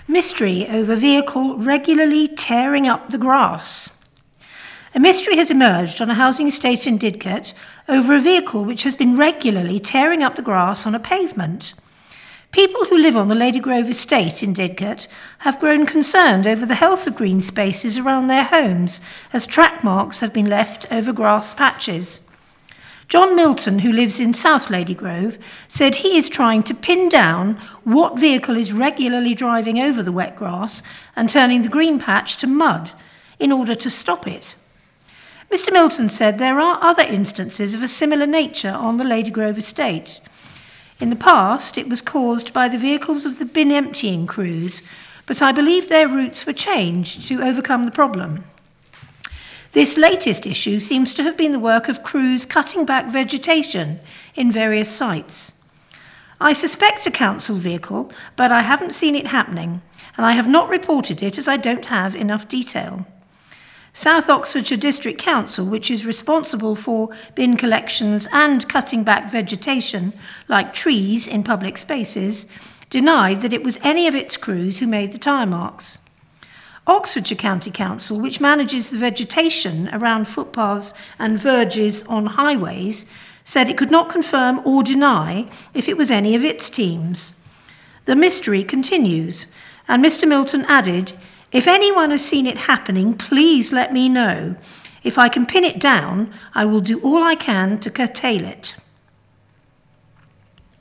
Mystery over vehicle regularly tearing up the grass. A mystery has emerged on a housing estate in Didcot over a vehicle which has been regularly tearing up the grass on a pavement. People who live on the Ladygrove estate in Didcot have grown concerned over the health of green spaces around their homes as track marks have been left over grass patches. John Milton, who lives in South Ladygrove, said he is trying to pin down what vehicle is regularly driving over the wet grass and turning the green patch to mud in order to stop it. Mr. Milton said there are other instances of a similar nature on the Ladygrove estate. In the past, it was caused by the vehicles of the bin emptying crews, but I believe their routes were changed to overcome the problem. This latest issue seems to have been the work of crews cutting back vegetation in various sites. I suspect a council vehicle, but I haven't seen it happening, and I have not reported it as I don't have enough detail. South Oxfordshire District Council, which is responsible for bin collections and cutting back vegetation, like trees in public spaces, denied that it was any of its crews who made the tyre marks. Oxfordshire County Council, which manages the vegetation around footpaths and verges on highways, said it could not confirm or deny if it was any of its teams. The mystery continues, and Mr. Milton added, "If anyone has seen it happening, please let me know. If I can pin it down, I will do all I can to curtail it."